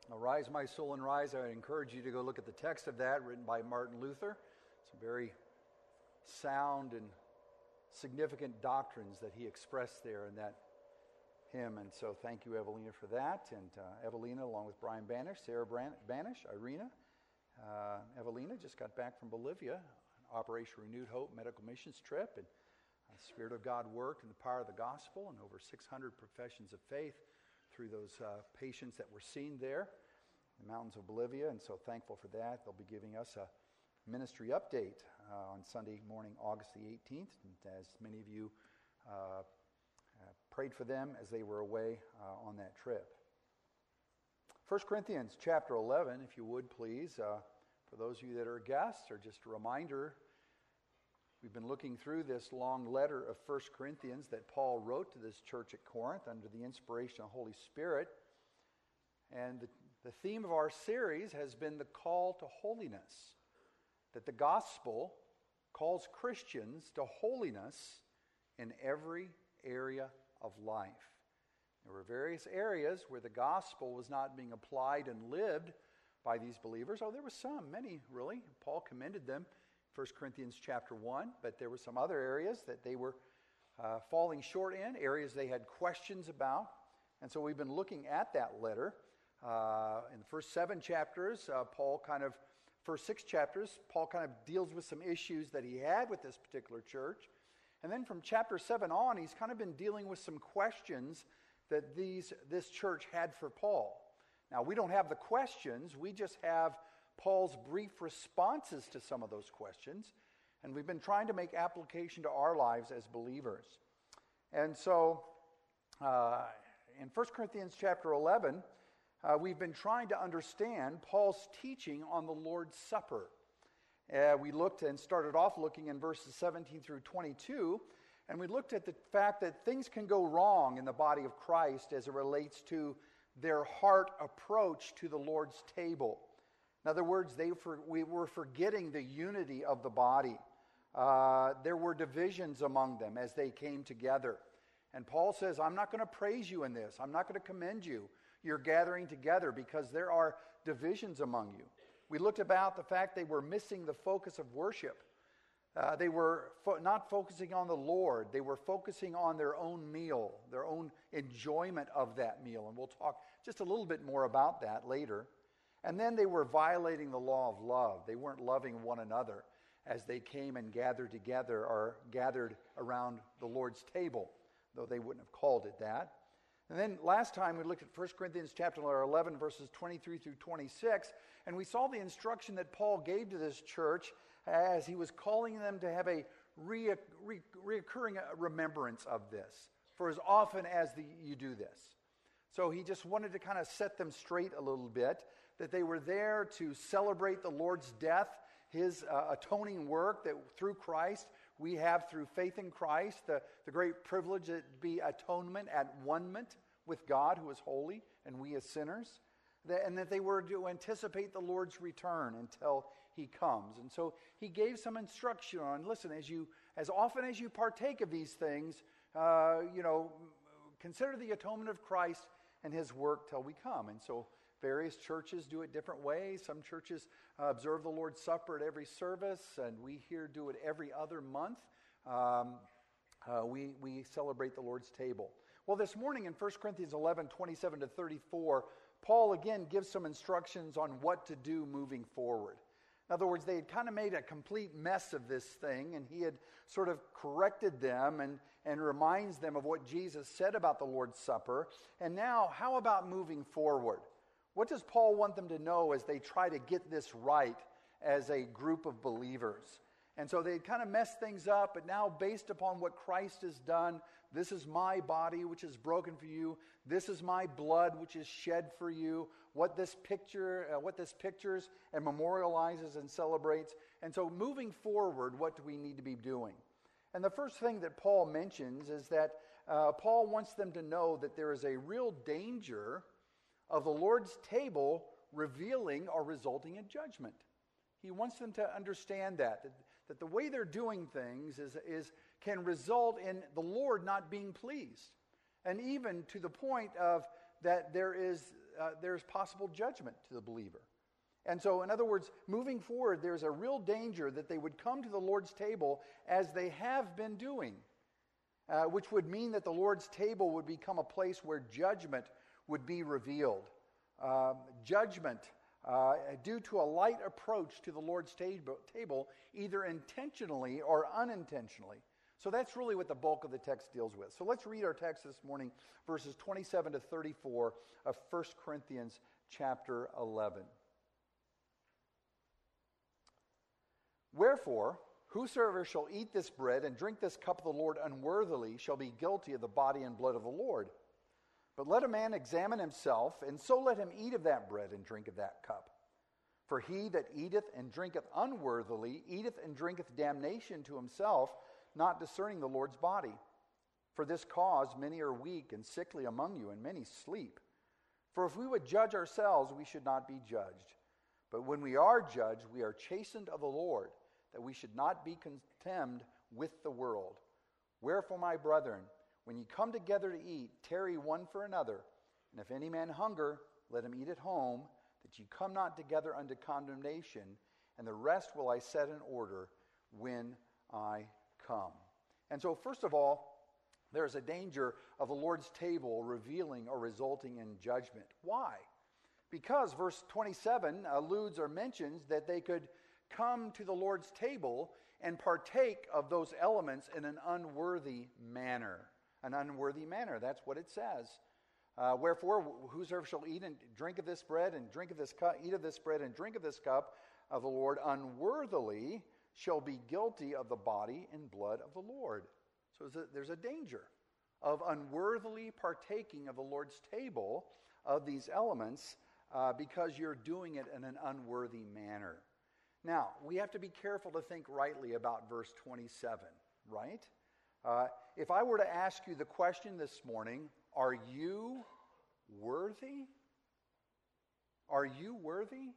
Arise, my soul, and rise. I encourage you to go look at the text of that, written by Martin Luther. Some very sound and significant doctrines that he expressed there in that hymn. And so thank you, Evelina, for that. And Evelina, along with Brian Banish, Sarah Banish, Irina. Evelina just got back from Bolivia, Operation Renewed Hope medical missions trip. And the Spirit of God worked in the power of the gospel and over 600 professions of faith through those patients that were seen there in the mountains of Bolivia, and so thankful for that. They'll be giving us a ministry update on Sunday morning, August the 18th, and as many of you prayed for them as they were away on that trip. 1 Corinthians chapter 11, if you would please, for those of you that are guests, or just a reminder, we've been looking through this long letter of 1 Corinthians that Paul wrote to this church at Corinth under the inspiration of the Holy Spirit. And the theme of our series has been the call to holiness, that the gospel calls Christians to holiness in every area of life. There were various areas where the gospel was not being applied and lived by these believers. Oh, there were some, many really. Paul commended them. 1 Corinthians chapter 1, but there were some other areas that they were falling short in, areas they had questions about. And so we've been looking at that letter. In the first 7 chapters, first 6 chapters, Paul kind of deals with some issues that he had with this particular church. And then from chapter 7 on, he's kind of been dealing with some questions that this church had for Paul. Now, we don't have the questions, we just have Paul's brief responses to some of those questions, and we've been trying to make application to our lives as believers. And so, in 1 Corinthians chapter 11, we've been trying to understand Paul's teaching on the Lord's Supper. We looked and started off looking in verses 17 through 22, and we looked at the fact that things can go wrong in the body of Christ as it relates to their heart approach to the Lord's table. In other words, we were forgetting the unity of the body. There were divisions among them as they came together. And Paul says, I'm not going to praise you in this. I'm not going to commend you. You're gathering together because there are divisions among you. We looked about the fact they were missing the focus of worship. They were not focusing on the Lord. They were focusing on their own meal, their own enjoyment of that meal. And we'll talk just a little bit more about that later. And then they were violating the law of love. They weren't loving one another as they came and gathered together or gathered around the Lord's table, though they wouldn't have called it that. And then last time we looked at 1 Corinthians chapter 11, verses 23 through 26, and we saw the instruction that Paul gave to this church as he was calling them to have a reoccurring remembrance of this, for as often as you do this. So he just wanted to kind of set them straight a little bit, that they were there to celebrate the Lord's death, his atoning work that through Christ we have through faith in Christ, the great privilege that be atonement at one-ment with God who is holy and we as sinners, and that they were to anticipate the Lord's return until he comes. And so he gave some instruction on, listen, as often as you partake of these things, consider the atonement of Christ and his work till we come. And so various churches do it different ways. Some churches observe the Lord's Supper at every service, and we here do it every other month. We celebrate the Lord's table. Well, this morning in 1 Corinthians 11, 27 to 34, Paul again gives some instructions on what to do moving forward. In other words, they had kind of made a complete mess of this thing, and he had sort of corrected them and reminds them of what Jesus said about the Lord's Supper. And now, how about moving forward? What does Paul want them to know as they try to get this right as a group of believers? And so they kind of messed things up, but now based upon what Christ has done, this is my body which is broken for you. This is my blood which is shed for you. What this pictures and memorializes and celebrates. And so moving forward, what do we need to be doing? And the first thing that Paul mentions is that Paul wants them to know that there is a real danger of the Lord's table revealing or resulting in judgment. He wants them to understand that the way they're doing things can result in the Lord not being pleased. And even to the point of that there is there's possible judgment to the believer. And so, in other words, moving forward, there's a real danger that they would come to the Lord's table as they have been doing, which would mean that the Lord's table would become a place where judgment would be revealed. Judgment due to a light approach to the Lord's table, either intentionally or unintentionally. So that's really what the bulk of the text deals with. So let's read our text this morning, verses 27 to 34 of 1 Corinthians chapter 11. Wherefore, whosoever shall eat this bread and drink this cup of the Lord unworthily shall be guilty of the body and blood of the Lord. But let a man examine himself, and so let him eat of that bread and drink of that cup. For he that eateth and drinketh unworthily eateth and drinketh damnation to himself, not discerning the Lord's body. For this cause many are weak and sickly among you, and many sleep. For if we would judge ourselves, we should not be judged. But when we are judged, we are chastened of the Lord, that we should not be contemned with the world. Wherefore, my brethren, when ye come together to eat, tarry one for another. And if any man hunger, let him eat at home, that ye come not together unto condemnation. And the rest will I set in order when I come. And so, first of all, there's a danger of the Lord's table revealing or resulting in judgment. Why? Because verse 27 alludes or mentions that they could come to the Lord's table and partake of those elements in an unworthy manner. An unworthy manner, that's what it says. Wherefore, whosoever shall eat and drink of this bread and drink of this cup, eat of this bread and drink of this cup of the Lord unworthily shall be guilty of the body and blood of the Lord. So there's a danger of unworthily partaking of the Lord's table of these elements because you're doing it in an unworthy manner. Now, we have to be careful to think rightly about verse 27, right? If I were to ask you the question this morning, are you worthy? Are you worthy?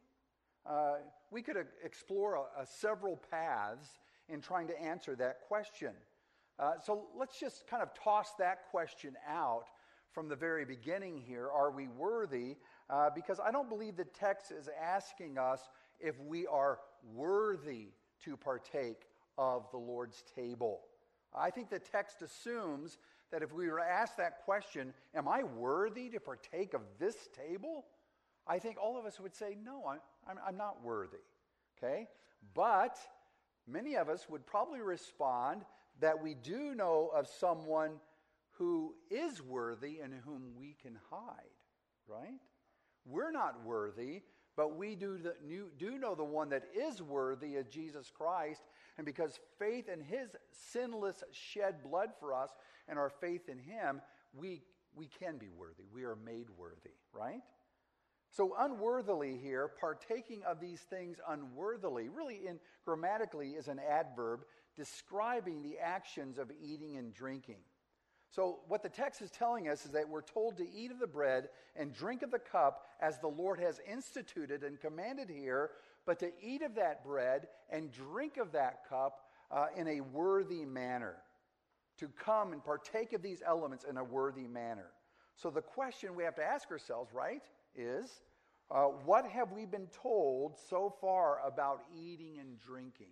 We could explore several paths in trying to answer that question. So let's just kind of toss that question out from the very beginning here. Are we worthy? Because I don't believe the text is asking us if we are worthy to partake of the Lord's table. I think the text assumes that if we were asked that question, am I worthy to partake of this table? I think all of us would say, no, I'm not worthy. Okay? But many of us would probably respond that we do know of someone who is worthy and whom we can hide, right? We're not worthy, but we do know the one that is worthy of Jesus Christ, and because faith in his sinless shed blood for us and our faith in him, we can be worthy. We are made worthy, right? So unworthily here, partaking of these things unworthily, really grammatically is an adverb describing the actions of eating and drinking. So what the text is telling us is that we're told to eat of the bread and drink of the cup as the Lord has instituted and commanded here, but to eat of that bread and drink of that cup in a worthy manner. To come and partake of these elements in a worthy manner. So the question we have to ask ourselves, right, is what have we been told so far about eating and drinking?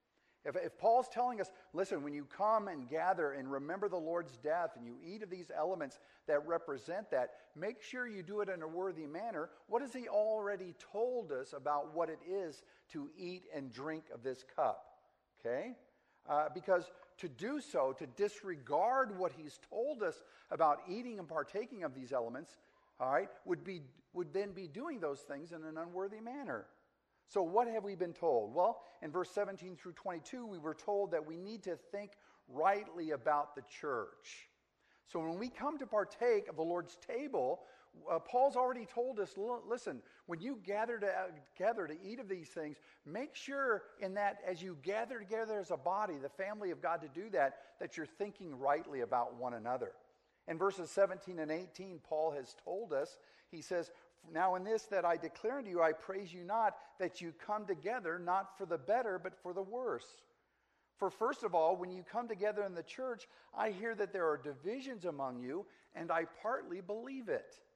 If Paul's telling us, listen, when you come and gather and remember the Lord's death and you eat of these elements that represent that, make sure you do it in a worthy manner. What has he already told us about what it is to eat and drink of this cup? Okay? Because to do so, to disregard what he's told us about eating and partaking of these elements, all right, would then be doing those things in an unworthy manner. So what have we been told? Well, in verse 17 through 22, we were told that we need to think rightly about the church. So when we come to partake of the Lord's table, Paul's already told us, listen, when you gather to eat of these things, make sure in that as you gather together as a body, the family of God, to do that you're thinking rightly about one another. In verses 17 and 18, Paul has told us, he says, now in this that I declare unto you, I praise you not that you come together, not for the better, but for the worse. For first of all, when you come together in the church, I hear that there are divisions among you, and I partly believe it.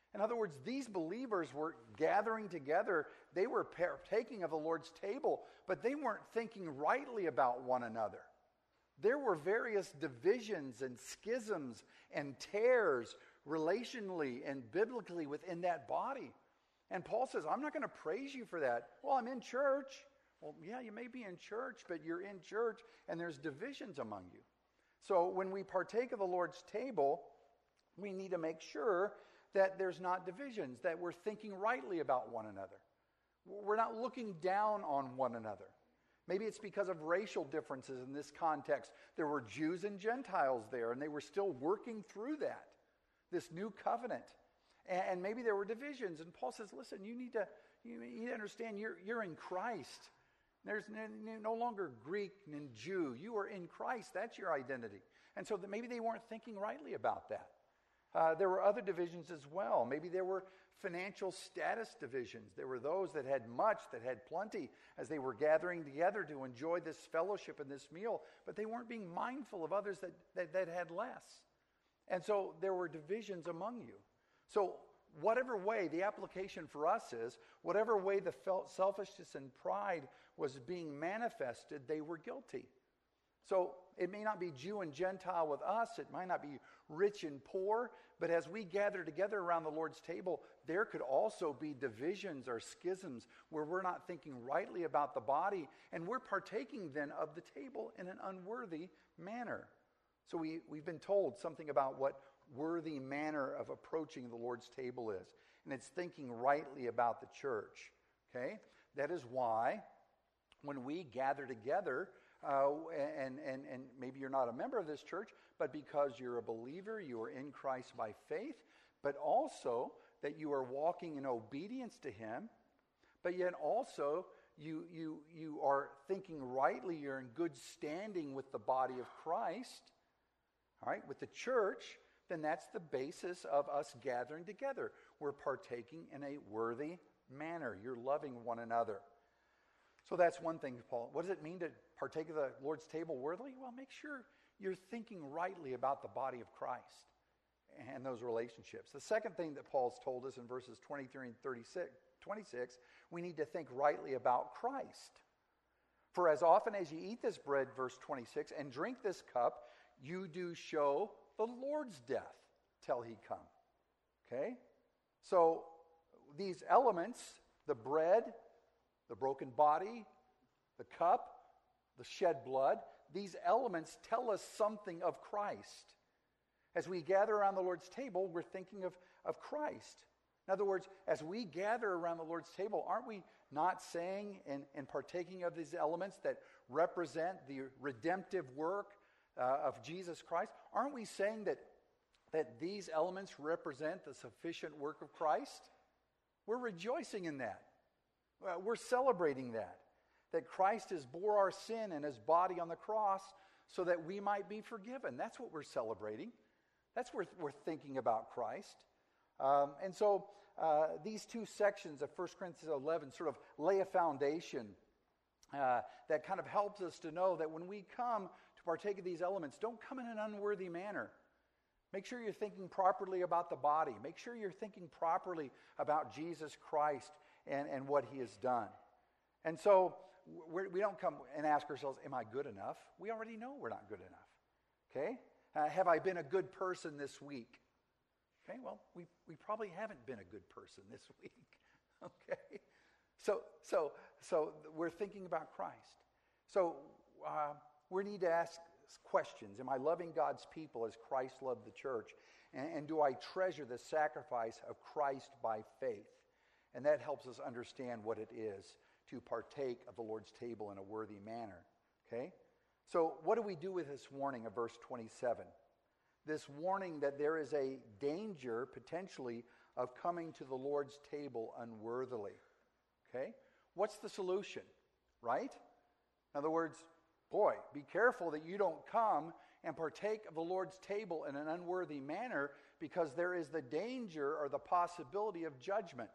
In other words, these believers were gathering together. They were partaking of the Lord's table, but they weren't thinking rightly about one another. There were various divisions and schisms and tears relationally and biblically within that body. And Paul says, I'm not going to praise you for that. Well, I'm in church. Well, yeah, you may be in church, but you're in church and there's divisions among you. So when we partake of the Lord's table, we need to make sure that there's not divisions, that we're thinking rightly about one another. We're not looking down on one another. Maybe it's because of racial differences in this context. There were Jews and Gentiles there, and they were still working through that, this new covenant. And maybe there were divisions. And Paul says, listen, you need to understand you're in Christ. There's no longer Greek and Jew. You are in Christ. That's your identity. And so maybe they weren't thinking rightly about that. There were other divisions as well. Maybe there were financial status divisions. There were those that had much, that had plenty, as they were gathering together to enjoy this fellowship and this meal, but they weren't being mindful of others that had less. And so there were divisions among you. So whatever way, the application for us is, whatever way the selfishness and pride was being manifested, they were guilty. So it may not be Jew and Gentile with us, it might not be rich and poor, but as we gather together around the Lord's table, there could also be divisions or schisms where we're not thinking rightly about the body, and we're partaking then of the table in an unworthy manner. So we've been told something about what worthy manner of approaching the Lord's table is, and it's thinking rightly about the church. Okay? That is why when we gather together, and maybe you're not a member of this church, but because you're a believer, you are in Christ by faith, but also that you are walking in obedience to Him, but yet also you are thinking rightly, you're in good standing with the body of Christ, all right, with the church, then that's the basis of us gathering together. We're partaking in a worthy manner. You're loving one another. So that's one thing, Paul. What does it mean to partake of the Lord's table worthily? Well, make sure you're thinking rightly about the body of Christ and those relationships. The second thing that Paul's told us in verses 23 and 26, we need to think rightly about Christ. For as often as you eat this bread, verse 26, and drink this cup, you do show the Lord's death till He come. Okay? So these elements, the bread, the broken body, the cup, the shed blood, these elements tell us something of Christ. As we gather around the Lord's table, we're thinking of Christ. In other words, as we gather around the Lord's table, aren't we not saying and partaking of these elements that represent the redemptive work of Jesus Christ? Aren't we saying that these elements represent the sufficient work of Christ? We're rejoicing in that. We're celebrating that Christ has bore our sin in His body on the cross so that we might be forgiven. That's what we're celebrating. That's what we're thinking about Christ. And so these two sections of 1 Corinthians 11 sort of lay a foundation that kind of helps us to know that when we come to partake of these elements, don't come in an unworthy manner. Make sure you're thinking properly about the body. Make sure you're thinking properly about Jesus Christ and what He has done. And so we don't come and ask ourselves, am I good enough? We already know we're not good enough. Okay? Have I been a good person this week? Okay, well, we probably haven't been a good person this week. Okay? So we're thinking about Christ. So we need to ask questions. Am I loving God's people as Christ loved the church? And do I treasure the sacrifice of Christ by faith? And that helps us understand what it is to partake of the Lord's table in a worthy manner. Okay? So what do we do with this warning of verse 27? This warning that there is a danger, potentially, of coming to the Lord's table unworthily. Okay? What's the solution? Right? In other words, boy, be careful that you don't come and partake of the Lord's table in an unworthy manner, because there is the danger or the possibility of judgment.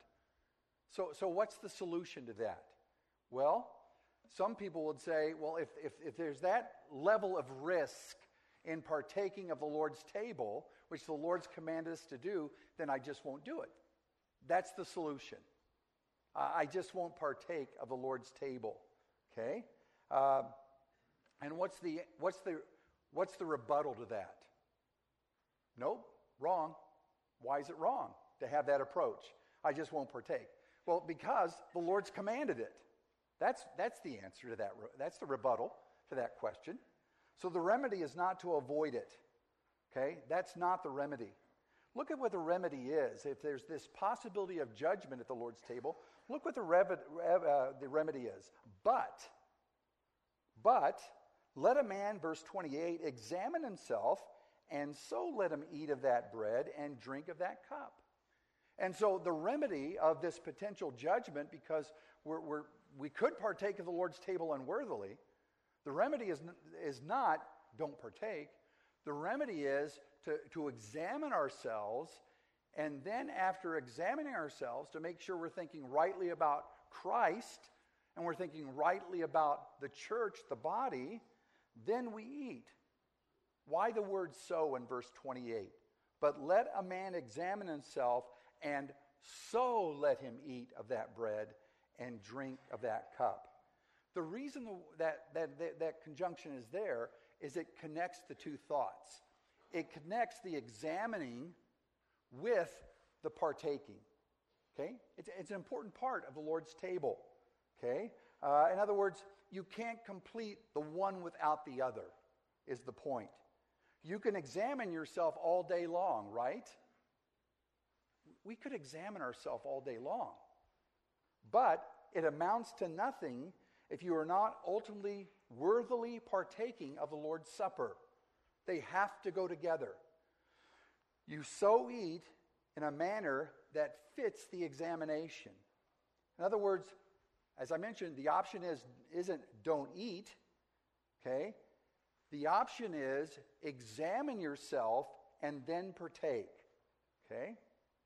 So what's the solution to that? Well, some people would say, well, if there's that level of risk in partaking of the Lord's table, which the Lord's commanded us to do, then I just won't do it. That's the solution. I just won't partake of the Lord's table. Okay? And what's the rebuttal to that? Nope, wrong. Why is it wrong to have that approach? I just won't partake. Well, because the Lord's commanded it. That's the answer to that. That's the rebuttal to that question. So the remedy is not to avoid it. Okay? That's not the remedy. Look at what the remedy is. If there's this possibility of judgment at the Lord's table, look what the remedy is. But let a man, verse 28, examine himself, and so let him eat of that bread and drink of that cup. And so the remedy of this potential judgment, because we could partake of the Lord's table unworthily, the remedy is not don't partake. The remedy is to examine ourselves, and then after examining ourselves, to make sure we're thinking rightly about Christ, and we're thinking rightly about the church, the body, then we eat. Why the word so in verse 28? But let a man examine himself, and so let him eat of that bread and drink of that cup. The reason that conjunction is there is it connects the two thoughts. It connects the examining with the partaking. Okay? It's an important part of the Lord's table. Okay? In other words, you can't complete the one without the other, is the point. You can examine yourself all day long, right? We could examine ourselves all day long. But it amounts to nothing if you are not ultimately worthily partaking of the Lord's Supper. They have to go together. You so eat in a manner that fits the examination. In other words, as I mentioned, the option isn't don't eat, okay? The option is examine yourself and then partake, okay?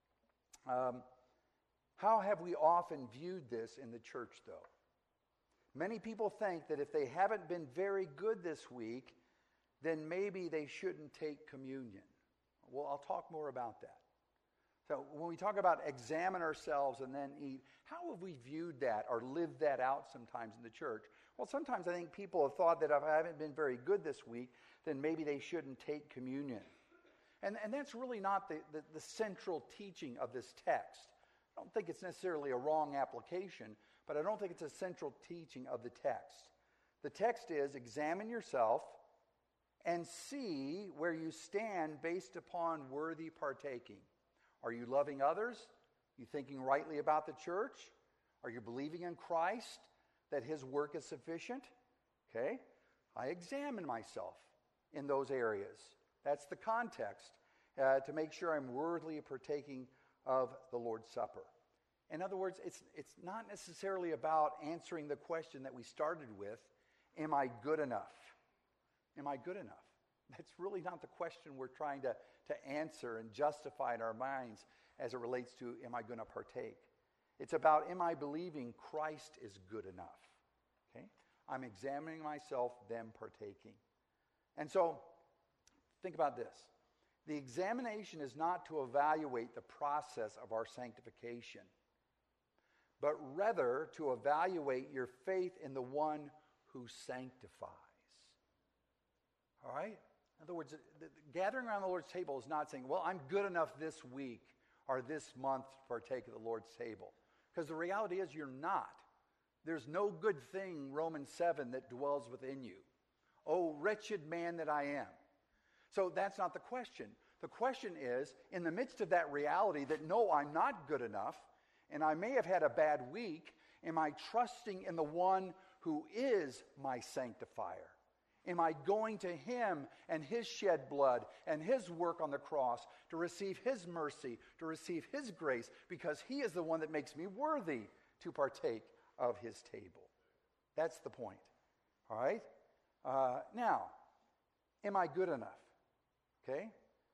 How have we often viewed this in the church, though? Many people think that if they haven't been very good this week, then maybe they shouldn't take communion. Well, I'll talk more about that. So when we talk about examine ourselves and then eat, how have we viewed that or lived that out sometimes in the church? Well, sometimes I think people have thought that if I haven't been very good this week, then maybe they shouldn't take communion. And that's really not the central teaching of this text. I don't think it's necessarily a wrong application, but I don't think it's a central teaching of the text. The text is examine yourself and see where you stand based upon worthy partaking. Are you loving others? Are you thinking rightly about the church? Are you believing in Christ, that his work is sufficient? Okay, I examine myself in those areas. That's the context to make sure I'm worthily partaking of the Lord's Supper. In other words, it's not necessarily about answering the question that we started with, am I good enough? Am I good enough? That's really not the question we're trying to answer and justify in our minds as it relates to, am I going to partake? It's about, am I believing Christ is good enough? Okay? I'm examining myself, then partaking. And so, think about this. The examination is not to evaluate the process of our sanctification, but rather to evaluate your faith in the one who sanctifies. All right? In other words, the gathering around the Lord's table is not saying, well, I'm good enough this week or this month to partake of the Lord's table. Because the reality is you're not. There's no good thing, Romans 7, that dwells within you. Oh, wretched man that I am. So that's not the question. The question is, in the midst of that reality that no, I'm not good enough, and I may have had a bad week, am I trusting in the one who is my sanctifier? Am I going to him and his shed blood and his work on the cross to receive his mercy, to receive his grace, because he is the one that makes me worthy to partake of his table? That's the point. All right? Now, am I good enough? Okay?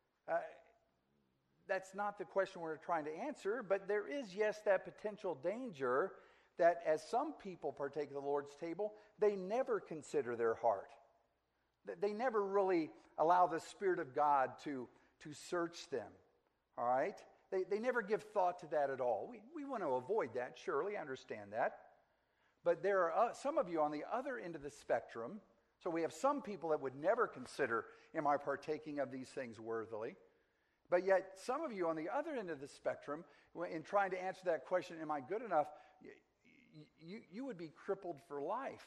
That's not the question we're trying to answer, but there is, yes, that potential danger that as some people partake of the Lord's table, they never consider their heart. They never really allow the Spirit of God to search them. All right? They never give thought to that at all. We want to avoid that, surely, I understand that. But there are some of you on the other end of the spectrum. So we have some people that would never consider, am I partaking of these things worthily? But yet some of you on the other end of the spectrum, in trying to answer that question, am I good enough, you would be crippled for life.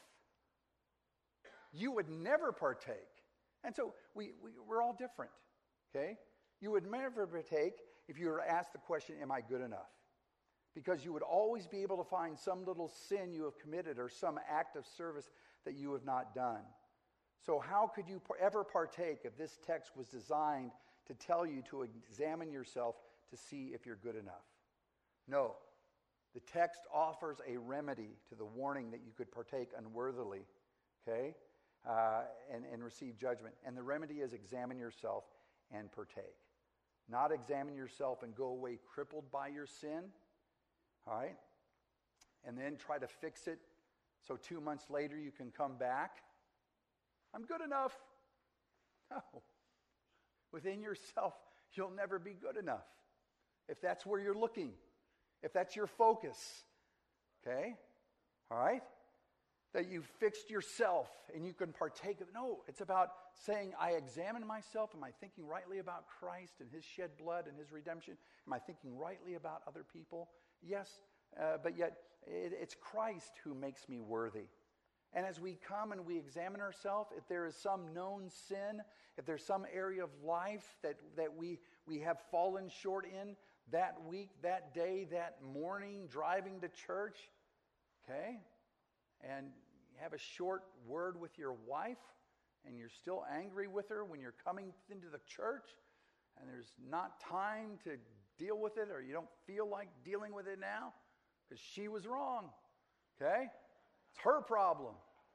You would never partake. And so we're all different, okay? You would never partake if you were asked the question, am I good enough? Because you would always be able to find some little sin you have committed or some act of service that you have not done. So how could you ever partake if this text was designed to tell you to examine yourself to see if you're good enough? No. The text offers a remedy to the warning that you could partake unworthily, okay, and receive judgment. And the remedy is examine yourself and partake. Not examine yourself and go away crippled by your sin, all right, and then try to fix it so 2 months later you can come back. I'm good enough. No. Within yourself, you'll never be good enough. If that's where you're looking, if that's your focus, okay, all right, that you've fixed yourself and you can partake of. No, it's about saying, I examine myself. Am I thinking rightly about Christ and his shed blood and his redemption? Am I thinking rightly about other people? Yes, but yet it's Christ who makes me worthy. And as we come and we examine ourselves, if there is some known sin, if there's some area of life that we have fallen short in that week, that day, that morning, driving to church, okay, and you have a short word with your wife, and you're still angry with her when you're coming into the church, and there's not time to deal with it, or you don't feel like dealing with it now, because she was wrong, okay? It's her problem,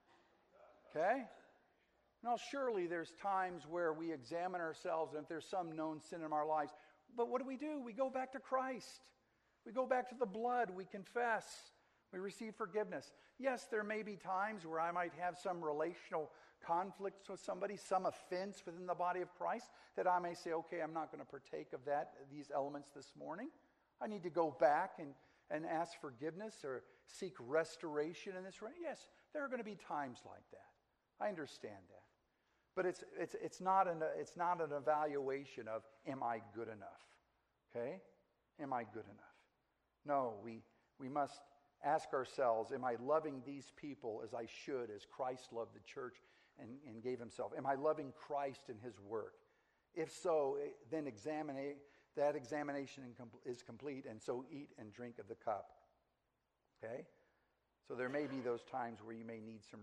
okay? Now, surely there's times where we examine ourselves, and if there's some known sin in our lives, but what do? We go back to Christ. We go back to the blood. We confess. We receive forgiveness. Yes, there may be times where I might have some relational conflicts with somebody, some offense within the body of Christ, that I may say, okay, I'm not going to partake of these elements this morning. I need to go back and ask forgiveness or seek restoration in this. Yes, there are going to be times like that. I understand that. But it's not an evaluation of, am I good enough? Okay? Am I good enough? No, we must ask ourselves, am I loving these people as I should, as Christ loved the church and gave himself? Am I loving Christ in his work? If so, then that examination is complete, and so eat and drink of the cup. Okay? So there may be those times where you may need some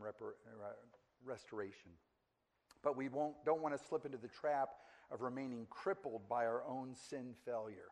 restoration. But we don't want to slip into the trap of remaining crippled by our own sin failure.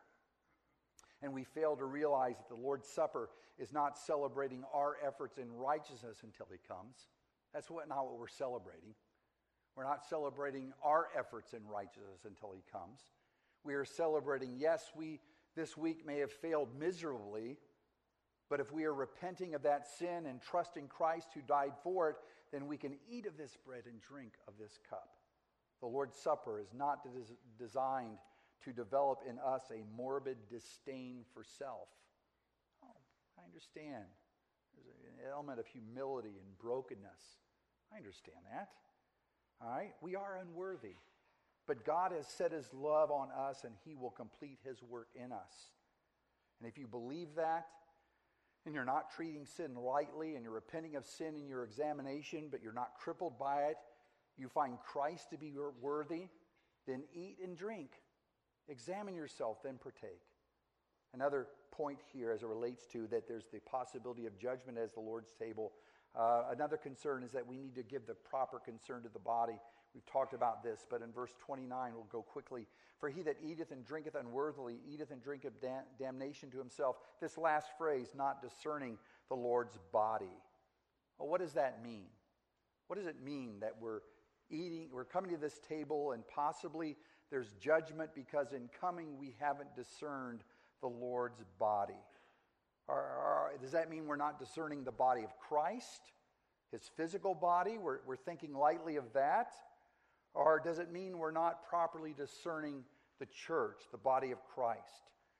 And we fail to realize that the Lord's Supper is not celebrating our efforts in righteousness until he comes. That's not what we're celebrating. We're not celebrating our efforts in righteousness until he comes. We are celebrating, yes, we this week may have failed miserably, but if we are repenting of that sin and trusting Christ who died for it, then we can eat of this bread and drink of this cup. The Lord's Supper is not designed to develop in us a morbid disdain for self. Oh, I understand. There's an element of humility and brokenness. I understand that. All right? We are unworthy. But God has set his love on us, and he will complete his work in us. And if you believe that, and you're not treating sin lightly, and you're repenting of sin in your examination, but you're not crippled by it, you find Christ to be worthy, then eat and drink. Examine yourself, then partake. Another point here as it relates to that there's the possibility of judgment as the Lord's table. Another concern is that we need to give the proper concern to the body. We've talked about this, but in verse 29, we'll go quickly. For he that eateth and drinketh unworthily, eateth and drinketh damnation to himself. This last phrase, not discerning the Lord's body. Well, what does that mean? What does it mean that we're coming to this table and possibly there's judgment because in coming we haven't discerned the Lord's body? Does that mean we're not discerning the body of Christ, his physical body? We're thinking lightly of that? Or does it mean we're not properly discerning the church, the body of Christ?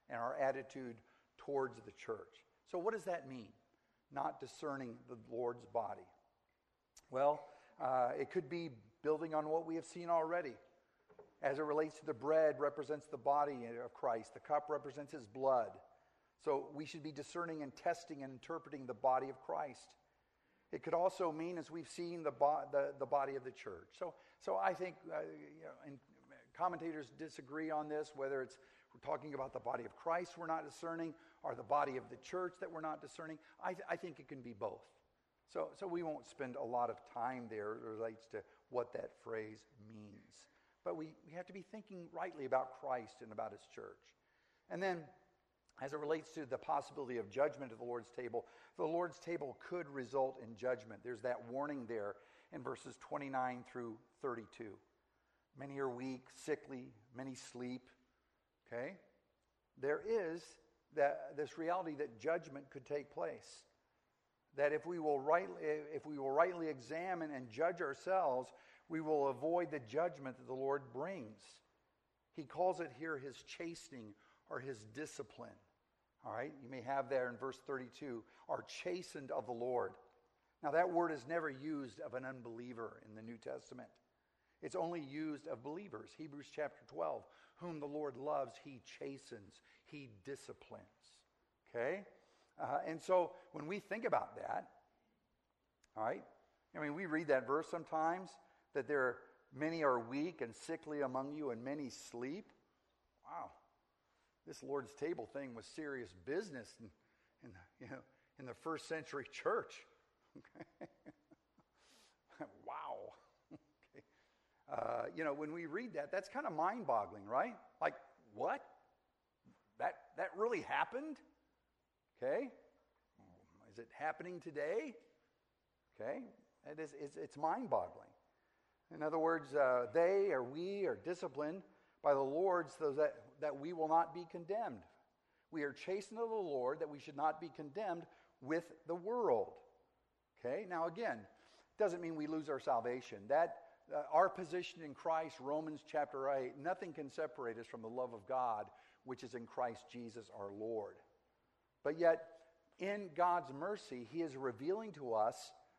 and our attitude towards the church. So what does that mean? Not discerning the Lord's body. Well, it could be building on what we have seen already. As it relates to the bread, represents the body of Christ. The cup represents his blood. So we should be discerning and testing and interpreting the body of Christ. It could also mean, as we've seen, the body of the church. So I think and commentators disagree on this, whether it's we're talking about the body of Christ we're not discerning, or the body of the church that we're not discerning. I think it can be both. So we won't spend a lot of time there as it relates to what that phrase means. But we have to be thinking rightly about Christ and about his church. And then, as it relates to the possibility of judgment at the Lord's table could result in judgment. There's that warning there in verses 29 through 32. Many are weak, sickly, many sleep. Okay? There is this reality that judgment could take place. That if we will rightly examine and judge ourselves, we will avoid the judgment that the Lord brings. He calls it here his chastening or his discipline. All right? You may have there in verse 32, are chastened of the Lord. Now that word is never used of an unbeliever in the New Testament. It's only used of believers. Hebrews chapter 12, whom the Lord loves, he chastens, he disciplines. Okay? And so when we think about that, all right, I mean, we read that verse sometimes, that many are weak and sickly among you, and many sleep. Wow, this Lord's table thing was serious business in the first century church. Okay. Wow. Okay. When we read that, that's kind of mind-boggling, right? Like, what? That really happened? Okay. Is it happening today? Okay. It's mind-boggling. In other words, they or we are disciplined by the Lord so that we will not be condemned. We are chastened of the Lord that we should not be condemned with the world. Okay? Now again, doesn't mean we lose our salvation. Our position in Christ, Romans chapter 8, nothing can separate us from the love of God, which is in Christ Jesus our Lord. But yet, in God's mercy, he is revealing to us,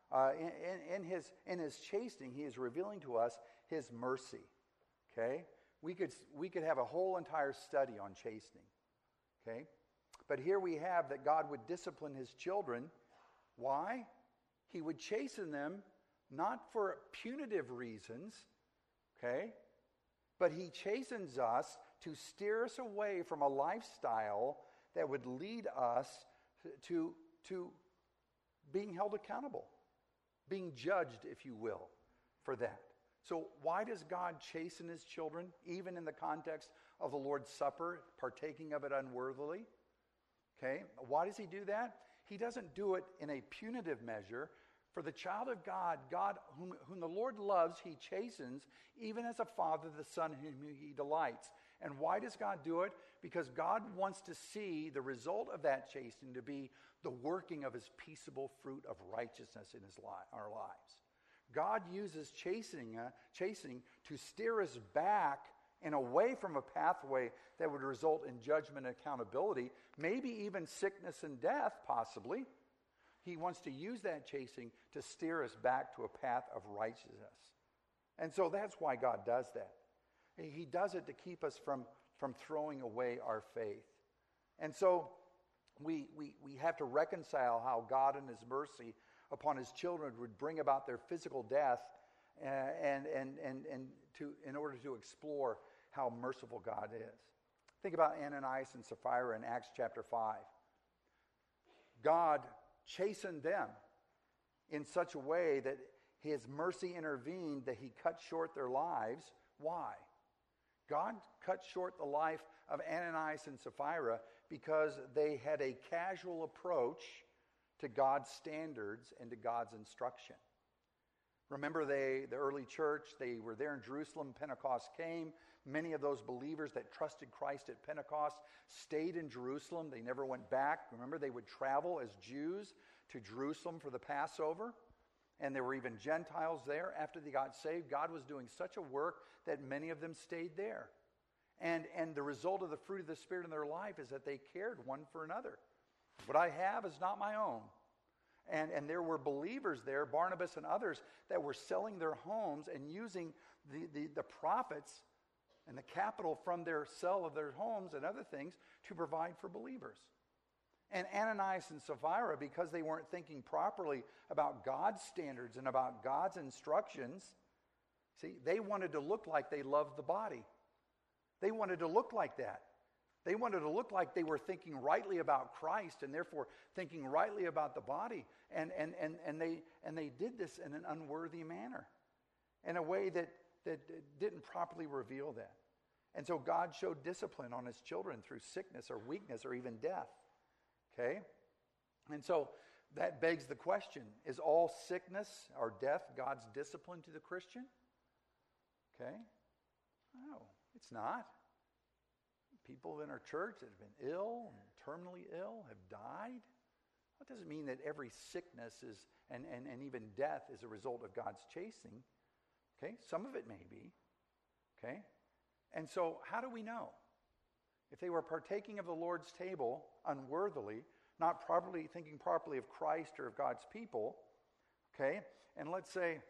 in his chastening, he is revealing to us his mercy. Okay? We could have a whole entire study on chastening. Okay? But here we have that God would discipline his children. Why? He would chasten them not for punitive reasons, okay? But he chastens us to steer us away from a lifestyle that would lead us to being held accountable, being judged, if you will, for that. So why does God chasten his children, even in the context of the Lord's Supper, partaking of it unworthily? Okay, why does he do that? He doesn't do it in a punitive measure. For the child of God, whom the Lord loves, he chastens, even as a father the son whom he delights. And why does God do it? Because God wants to see the result of that chastening to be the working of his peaceable fruit of righteousness in our lives. God uses chastening to steer us back and away from a pathway that would result in judgment and accountability, maybe even sickness and death, possibly. He wants to use that chastening to steer us back to a path of righteousness. And so that's why God does that. He does it to keep us from throwing away our faith. And so we have to reconcile how God in his mercy upon his children would bring about their physical death in order to explore how merciful God is. Think about Ananias and Sapphira in Acts chapter 5. God chastened them in such a way that his mercy intervened, that he cut short their lives. Why? God cut short the life of Ananias and Sapphira because they had a casual approach to God's standards and to God's instruction. Remember, the early church, they were there in Jerusalem. Pentecost came. Many of those believers that trusted Christ at Pentecost stayed in Jerusalem. They never went back. Remember, they would travel as Jews to Jerusalem for the Passover. And there were even Gentiles there. After they got saved, God was doing such a work that many of them stayed there. And the result of the fruit of the Spirit in their life is that they cared one for another. What I have is not my own. And there were believers there, Barnabas and others, that were selling their homes and using the profits and the capital from their sale of their homes and other things to provide for believers. And Ananias and Sapphira, because they weren't thinking properly about God's standards and about God's instructions, see, they wanted to look like they loved the body. They wanted to look like that. They wanted to look like they were thinking rightly about Christ and therefore thinking rightly about the body. And they did this in an unworthy manner, in a way that didn't properly reveal that. And so God showed discipline on his children through sickness or weakness or even death. Okay? And so that begs the question, is all sickness or death God's discipline to the Christian? Okay? No, it's not. People in our church that have been ill and terminally ill have died. That doesn't mean that every sickness is and even death is a result of God's chastening. Okay? Some of it may be. Okay? And so how do we know? If they were partaking of the Lord's table unworthily, not properly thinking properly of Christ or of God's people, okay, and let's say,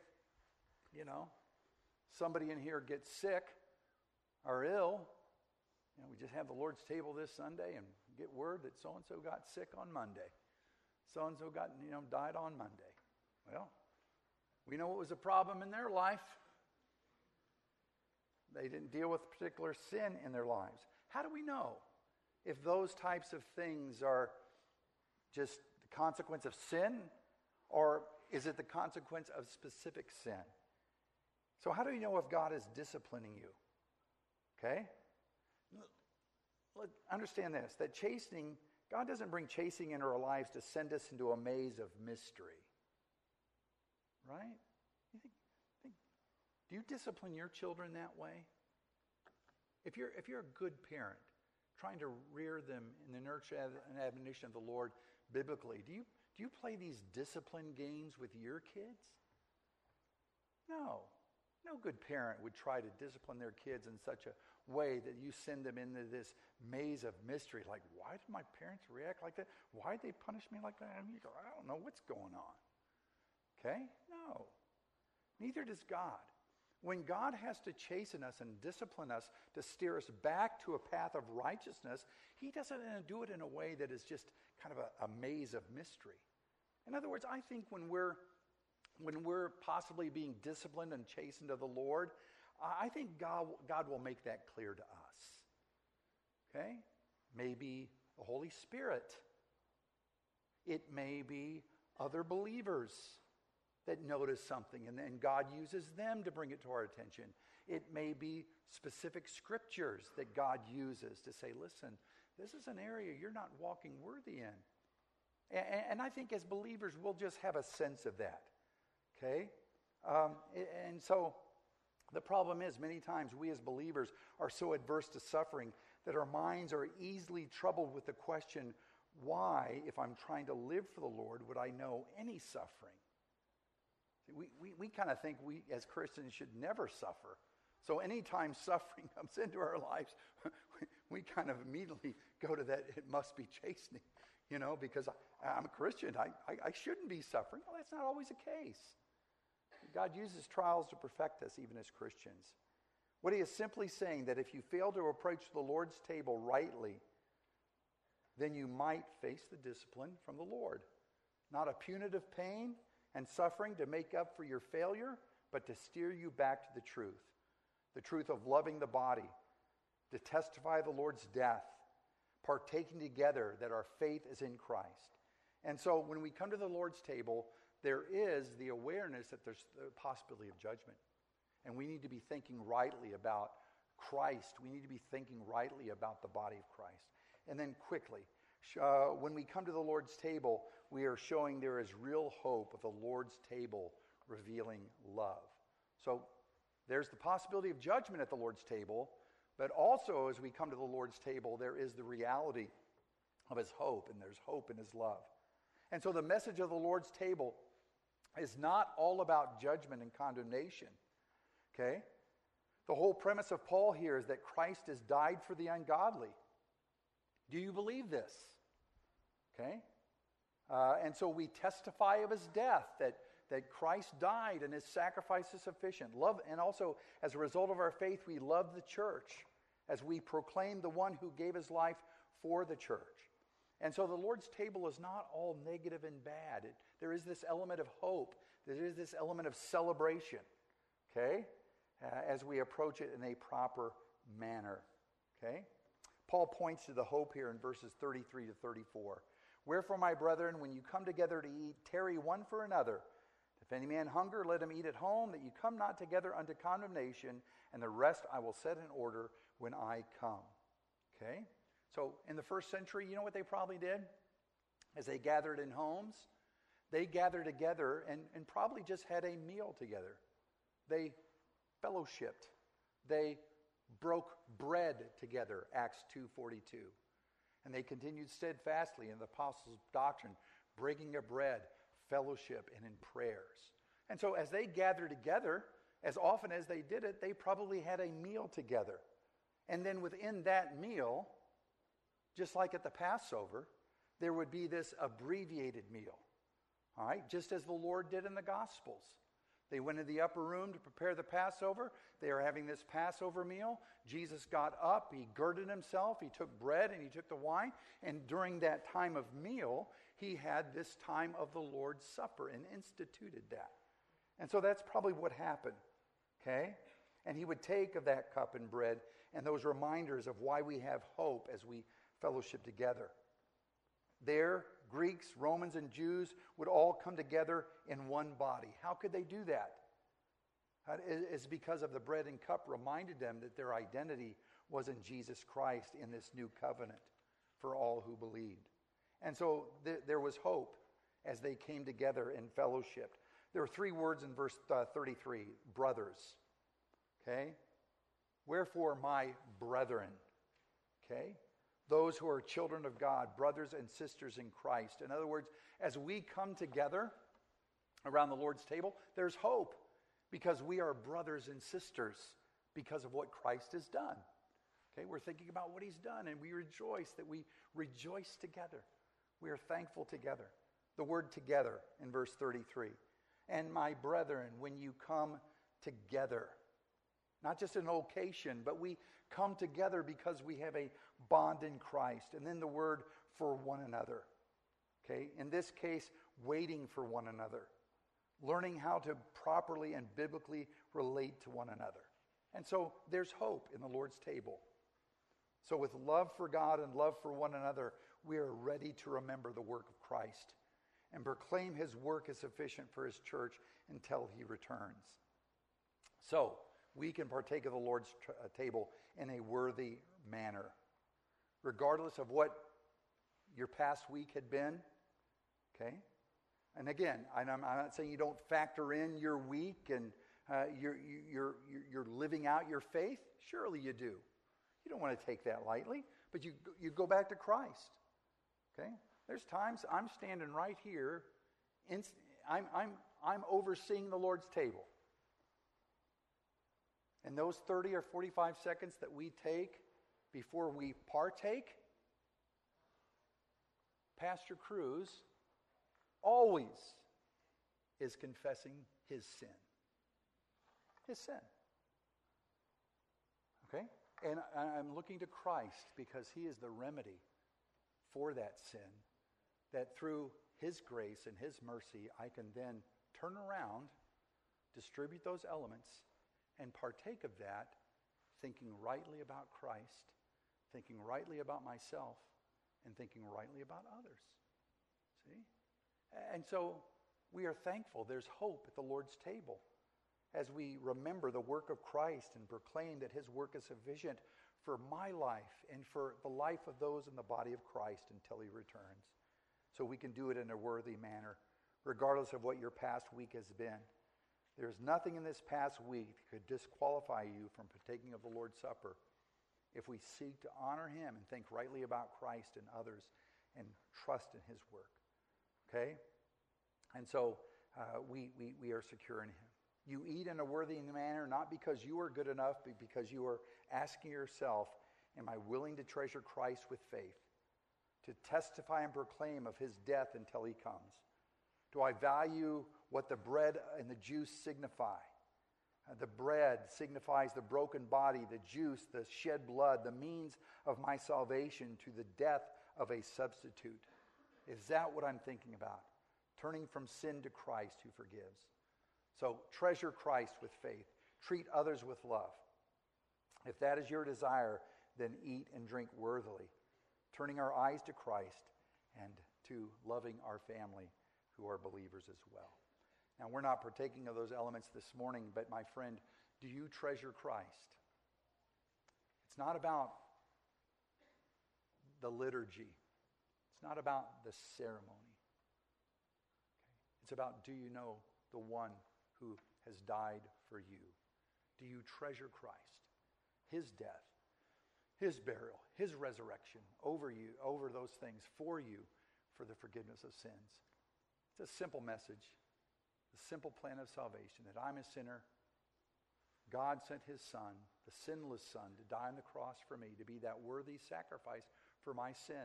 somebody in here gets sick or ill, we just have the Lord's table this Sunday and get word that so-and-so got sick on Monday. So-and-so got, died on Monday. Well, we know what was a problem in their life. They didn't deal with particular sin in their lives. How do we know if those types of things are just the consequence of sin, or is it the consequence of specific sin? So how do you know if God is disciplining you? Okay? Understand this, that chastening, God doesn't bring chastening into our lives to send us into a maze of mystery. Right? Do you discipline your children that way? If you're a good parent, trying to rear them in the nurture and admonition of the Lord biblically, do you play these discipline games with your kids? No. No good parent would try to discipline their kids in such a way that you send them into this maze of mystery. Like, why did my parents react like that? Why did they punish me like that? I don't know what's going on. Okay? No. Neither does God. When God has to chasten us and discipline us to steer us back to a path of righteousness, he doesn't do it in a way that is just kind of a maze of mystery. In other words, I think when we're possibly being disciplined and chastened of the Lord, I think God will make that clear to us. Okay? Maybe the Holy Spirit. It may be other believers that notice something, and then God uses them to bring it to our attention. It may be specific scriptures that God uses to say, listen, this is an area you're not walking worthy in. And I think as believers, we'll just have a sense of that. Okay? And so the problem is many times we as believers are so adverse to suffering that our minds are easily troubled with the question, why, if I'm trying to live for the Lord, would I know any suffering? We kind of think we as Christians should never suffer. So anytime suffering comes into our lives, we kind of immediately go to that, it must be chastening, because I'm a Christian. I shouldn't be suffering. Well, that's not always the case. God uses trials to perfect us, even as Christians. What he is simply saying that if you fail to approach the Lord's table rightly, then you might face the discipline from the Lord. Not a punitive pain and suffering to make up for your failure, but to steer you back to the truth of loving the body, to testify the Lord's death, partaking together that our faith is in Christ. And so when we come to the Lord's table, there is the awareness that there's the possibility of judgment. And we need to be thinking rightly about Christ. We need to be thinking rightly about the body of Christ. And then quickly, when we come to the Lord's table, we are showing there is real hope of the Lord's table revealing love. So there's the possibility of judgment at the Lord's table, but also as we come to the Lord's table, there is the reality of his hope, and there's hope in his love. And so the message of the Lord's table is not all about judgment and condemnation. Okay? The whole premise of Paul here is that Christ has died for the ungodly. Do you believe this? Okay? And so we testify of his death, that Christ died and his sacrifice is sufficient. Love, and also, as a result of our faith, we love the church as we proclaim the one who gave his life for the church. And so the Lord's table is not all negative and bad. There is this element of hope. There is this element of celebration, okay, as we approach it in a proper manner, okay? Paul points to the hope here in verses 33 to 34. Wherefore, my brethren, when you come together to eat, tarry one for another. If any man hunger, let him eat at home, that you come not together unto condemnation, and the rest I will set in order when I come. Okay? So in the first century, you know what they probably did? As they gathered in homes, they gathered together and probably just had a meal together. They fellowshipped. They broke bread together, Acts 2:42. And they continued steadfastly in the apostles' doctrine, breaking of bread, fellowship, and in prayers. And so as they gathered together, as often as they did it, they probably had a meal together. And then within that meal, just like at the Passover, there would be this abbreviated meal. All right, just as the Lord did in the Gospels. They went into the upper room to prepare the Passover. They are having this Passover meal. Jesus got up, he girded himself, he took bread and he took the wine. And during that time of meal, he had this time of the Lord's Supper and instituted that. And so that's probably what happened, okay? And he would take of that cup and bread and those reminders of why we have hope as we fellowship together. There, Greeks, Romans, and Jews would all come together in one body. How could they do that? It's because of the bread and cup reminded them that their identity was in Jesus Christ in this new covenant for all who believed. And so there was hope as they came together and fellowshiped. There are three words in verse 33, brothers. Okay? Wherefore, my brethren. Okay? Those who are children of God, brothers and sisters in Christ. In other words, as we come together around the Lord's table, there's hope because we are brothers and sisters because of what Christ has done. Okay, we're thinking about what he's done and we rejoice that we rejoice together. We are thankful together. The word together in verse 33. And my brethren, when you come together, not just an occasion, but we come together because we have a bond in Christ. And then the word for one another. Okay, in this case, waiting for one another. Learning how to properly and biblically relate to one another. And so there's hope in the Lord's table. So with love for God and love for one another, we are ready to remember the work of Christ and proclaim his work is sufficient for his church until he returns. So we can partake of the Lord's table in a worthy manner. Regardless of what your past week had been, okay? And again, I'm not saying you don't factor in your week and you're living out your faith. Surely you do. You don't want to take that lightly, but you go back to Christ. Okay? There's times I'm standing right here, I'm overseeing the Lord's table. And those 30 or 45 seconds that we take before we partake, Pastor Cruz always is confessing his sin. His sin. Okay? And I'm looking to Christ because he is the remedy for that sin, that through his grace and his mercy, I can then turn around, distribute those elements, and partake of that, thinking rightly about Christ, thinking rightly about myself, and thinking rightly about others. See? And so we are thankful. There's hope at the Lord's table as we remember the work of Christ and proclaim that his work is sufficient for my life and for the life of those in the body of Christ until he returns. So we can do it in a worthy manner, regardless of what your past week has been. There's nothing in this past week that could disqualify you from partaking of the Lord's Supper if we seek to honor him and think rightly about Christ and others and trust in his work. Okay? And so we are secure in him. You eat in a worthy manner, not because you are good enough, but because you are asking yourself, am I willing to treasure Christ with faith, to testify and proclaim of his death until he comes? Do I value what the bread and the juice signify? The bread signifies the broken body, the juice, the shed blood, the means of my salvation to the death of a substitute. Is that what I'm thinking about? Turning from sin to Christ who forgives. So treasure Christ with faith. Treat others with love. If that is your desire, then eat and drink worthily, turning our eyes to Christ and to loving our family who are believers as well. Now, we're not partaking of those elements this morning, but my friend, do you treasure Christ? It's not about the liturgy. It's not about the ceremony. Okay? It's about, do you know the one who has died for you? Do you treasure Christ, his death, his burial, his resurrection over you, over those things for you, for the forgiveness of sins? It's a simple message, the simple plan of salvation, that I'm a sinner. God sent his Son, the sinless Son, to die on the cross for me, to be that worthy sacrifice for my sin,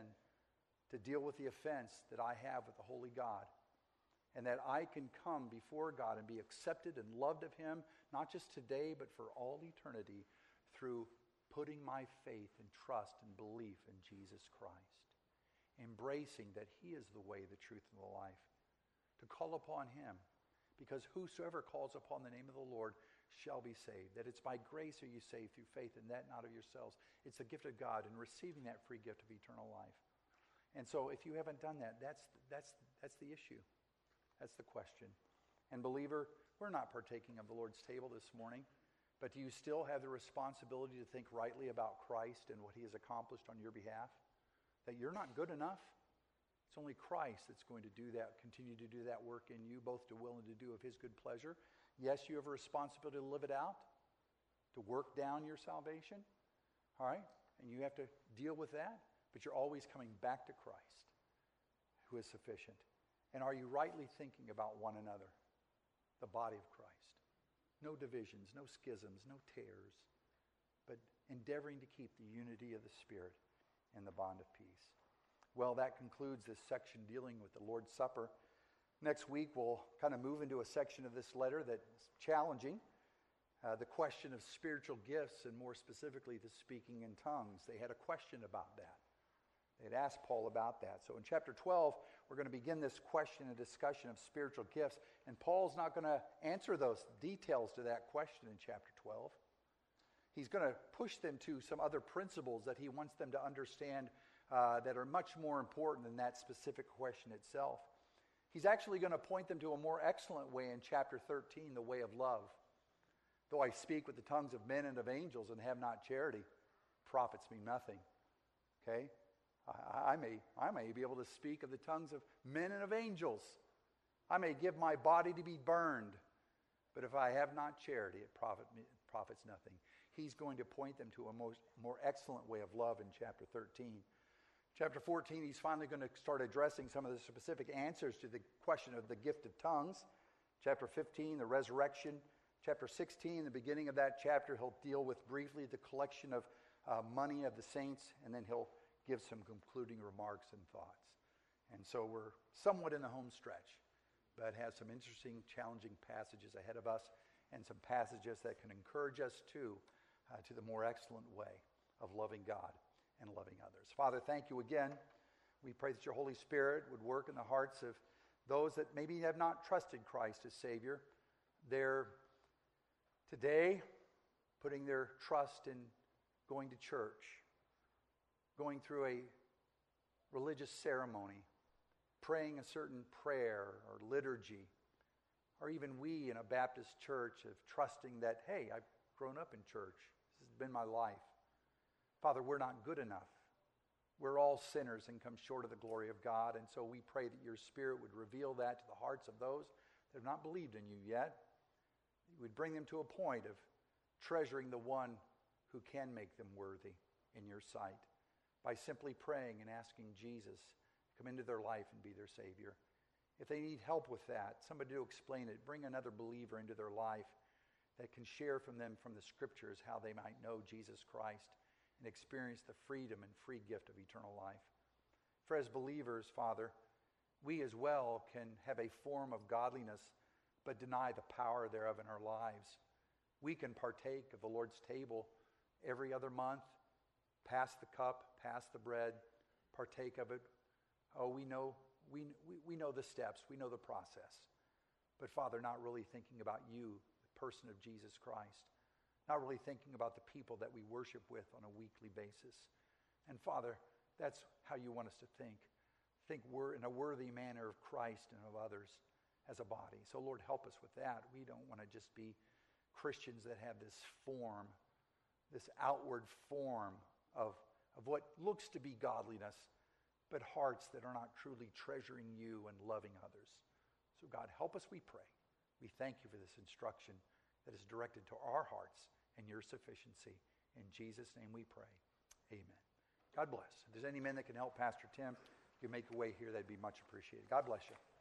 to deal with the offense that I have with the holy God, and that I can come before God and be accepted and loved of him, not just today, but for all eternity, through putting my faith and trust and belief in Jesus Christ, embracing that he is the way, the truth, and the life, to call upon him, because whosoever calls upon the name of the Lord shall be saved. That it's by grace are you saved through faith, and that not of yourselves. It's the gift of God, and receiving that free gift of eternal life. And so if you haven't done that, that's the issue. That's the question. And believer, we're not partaking of the Lord's table this morning, but do you still have the responsibility to think rightly about Christ and what he has accomplished on your behalf? That you're not good enough? It's only Christ that's going to do that, continue to do that work in you, both to will and to do of his good pleasure. Yes, you have a responsibility to live it out, to work down your salvation, all right? And you have to deal with that, but you're always coming back to Christ, who is sufficient. And are you rightly thinking about one another, the body of Christ? No divisions, no schisms, no tears, but endeavoring to keep the unity of the Spirit and the bond of peace. Well, that concludes this section dealing with the Lord's Supper. Next week, we'll kind of move into a section of this letter that's challenging, the question of spiritual gifts, and more specifically, the speaking in tongues. They had a question about that. They had asked Paul about that. So in chapter 12, we're going to begin this question and discussion of spiritual gifts, and Paul's not going to answer those details to that question in chapter 12. He's going to push them to some other principles that he wants them to understand that are much more important than that specific question itself. He's actually going to point them to a more excellent way in chapter 13, the way of love. Though I speak with the tongues of men and of angels and have not charity, profits me nothing. Okay? I may be able to speak of the tongues of men and of angels. I may give my body to be burned, but if I have not charity, it profits nothing. He's going to point them to a more excellent way of love in chapter 13. Chapter 14, he's finally going to start addressing some of the specific answers to the question of the gift of tongues. Chapter 15, the resurrection. Chapter 16, the beginning of that chapter, he'll deal with briefly the collection of money of the saints, and then he'll give some concluding remarks and thoughts. And so we're somewhat in the home stretch, but has some interesting, challenging passages ahead of us, and some passages that can encourage us to the more excellent way of loving God and loving others. Father, thank you again. We pray that your Holy Spirit would work in the hearts of those that maybe have not trusted Christ as Savior. They're today putting their trust in going to church, going through a religious ceremony, praying a certain prayer or liturgy, or even we in a Baptist church of trusting that, hey, I've grown up in church. This has been my life. Father, we're not good enough. We're all sinners and come short of the glory of God, and so we pray that your Spirit would reveal that to the hearts of those that have not believed in you yet. You would bring them to a point of treasuring the one who can make them worthy in your sight by simply praying and asking Jesus to come into their life and be their Savior. If they need help with that, somebody to explain it, bring another believer into their life that can share from them from the Scriptures how they might know Jesus Christ and experience the freedom and free gift of eternal life. For as believers, Father, we as well can have a form of godliness but deny the power thereof in our lives. We can partake of the Lord's table every other month, pass the cup, pass the bread, partake of it. Oh, we know the steps, we know the process. But Father, not really thinking about you, the person of Jesus Christ. Not really thinking about the people that we worship with on a weekly basis. And Father, that's how you want us to think. Think we're in a worthy manner of Christ and of others as a body. So Lord, help us with that. We don't want to just be Christians that have this form, this outward form of what looks to be godliness, but hearts that are not truly treasuring you and loving others. So God, help us, we pray. We thank you for this instruction that is directed to our hearts and your sufficiency. In Jesus' name we pray. Amen. God bless. If there's any men that can help Pastor Tim, you can make a way here, that'd be much appreciated. God bless you.